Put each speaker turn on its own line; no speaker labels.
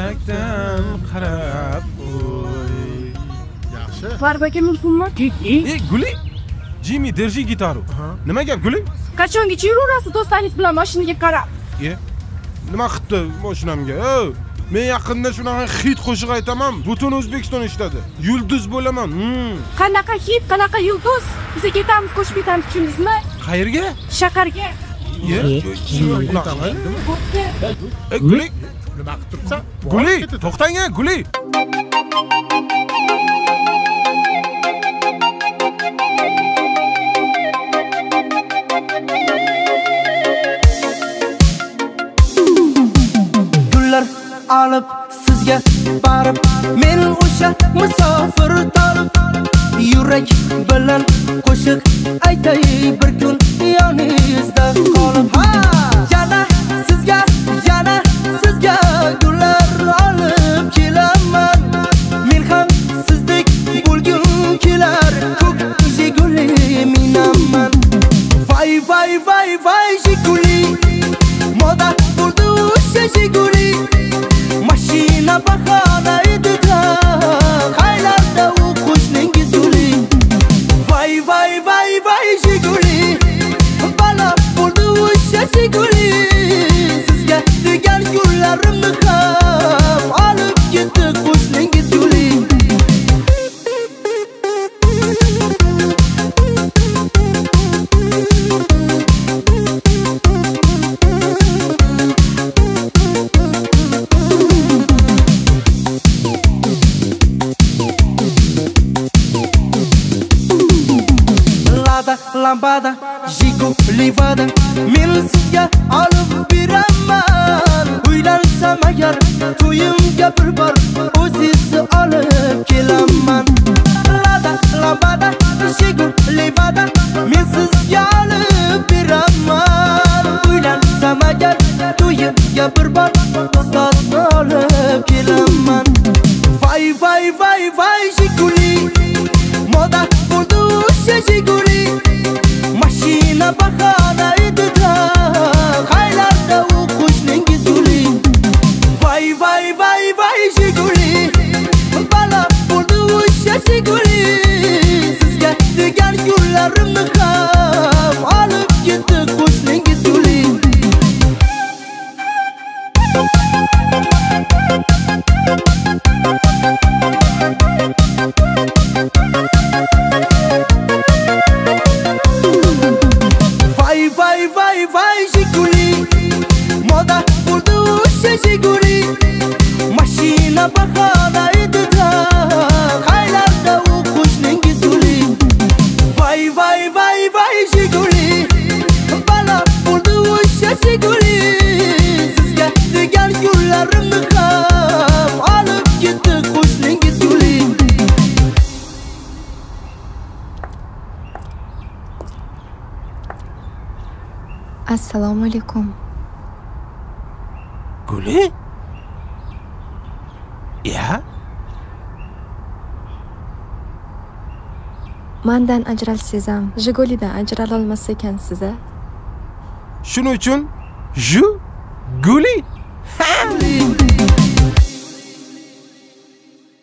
chelakdan qarab qo'y.
Yaxshi.
Farbaga mumkinmi?
Guli, Jimmy держи gitaru. Nima gap Guli?
Qachongacha yuraverasiz do'stlaringiz bilan mashinaga qarab?
Nima qildi mashinamga? Men yaqinda shunaqa hit qo'shiq aytaman, butun O'zbekiston eshitadi. Yulduz bo'laman.
Qanaqa hit, qanaqa yulduz? Biz ketamiz, qo'shib ketamiz, tushundingizmi?
Qayerga?
Shaharga.
Guli,
Nima qilib turibsan?
Guli, to'xtang, Guli.
Gullar olib sizga borib, men o'sha musofir tolib, yurak bilan qo'shiq aytay bir kun yoningizda qolib. Yana sizga gullar olib kelaman. Men ham sizdek bo'lgum kelar, ko'k Jiguli minaman. Vay Jiguli, moda bo'ldi o'sha Jiguli. Mashina bahona edi-da, qaylarda u qo'shningiz Guli. Vay Jiguli, bala bo'ldi o'sha Jiguli. Sizga degan gullarimni ham olib ketdi qo'shningiz Guli. Lambada, Jiguli vada, men sizga olib beraman. Uylansam agar to'yimga bir bor o'zingizni olib kelaman. Lambada, Jiguli vada, men sizga olib beraman. Uylansam agar to'yimga bir bor ustozni olib kelaman. Vay Jiguli, moda bo'ldi o'sha Jiguli. Mashina bahona edi-da, qaylarda u qo'shningiz Guli. Vay Jiguli, bala bo'ldi o'sha Jiguli. Sizga degan gullarimni ham olib ketdi qo'shningiz Guli. Vay Jiguli, moda bo'ldi o'sha Jiguli. Mashina bahona edi-da, qaylarda u qo'shningiz Guli. Vay Jiguli, bala bo'ldi o'sha Jiguli. Sizga degan gullarimni ham olib ketdi qo'shningiz Guli.
Assalomu alaykum.
Guli?
Mendan ajralsangiz ham, Jigulidan ajrala olmas ekansiz.
Shuning uchun Guli?